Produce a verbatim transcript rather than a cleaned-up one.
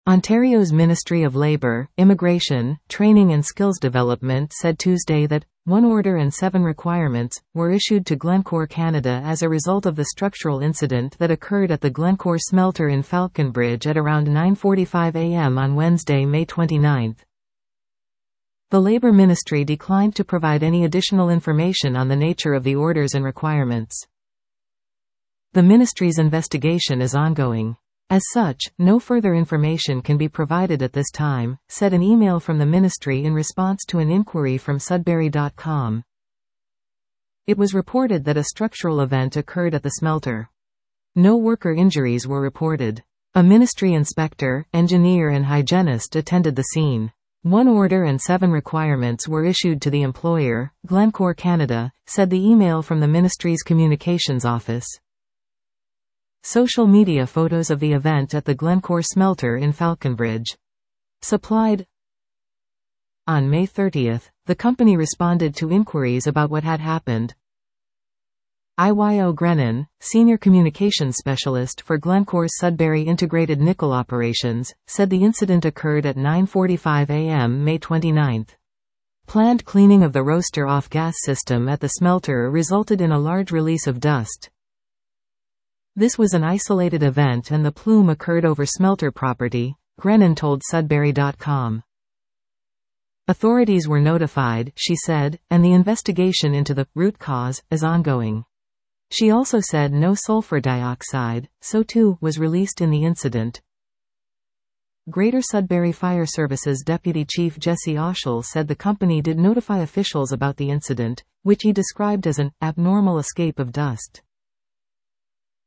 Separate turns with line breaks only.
Ontario's Ministry of Labour, Immigration, Training and Skills Development said Tuesday that one order and seven requirements were issued to Glencore Canada as a result of the structural incident that occurred at the Glencore smelter in Falconbridge at around nine forty-five a m on Wednesday, May twenty-ninth. The Labour Ministry declined to provide any additional information on the nature of the orders and requirements. The ministry's investigation is ongoing. As such, no further information can be provided at this time, said an email from the ministry in response to an inquiry from Sudbury dot com. It was reported that a structural event occurred at the smelter. No worker injuries were reported. A ministry inspector, engineer and hygienist attended the scene. One order and seven requirements were issued to the employer, Glencore Canada, said the email from the ministry's communications office. Social media photos of the event at the Glencore smelter in Falconbridge. Supplied. On May thirtieth, the company responded to inquiries about what had happened. I Y O Grennan, senior communications specialist for Glencore's Sudbury Integrated Nickel Operations, said the incident occurred at nine forty-five a m May twenty-ninth. Planned cleaning of the roaster off-gas system at the smelter resulted in a large release of dust. This was an isolated event and the plume occurred over smelter property, Grennan told Sudbury dot com. Authorities were notified, she said, and the investigation into the root cause is ongoing. She also said no sulfur dioxide, S O two, was released in the incident. Greater Sudbury Fire Services Deputy Chief Jesse Oshel said the company did notify officials about the incident, which he described as an abnormal escape of dust.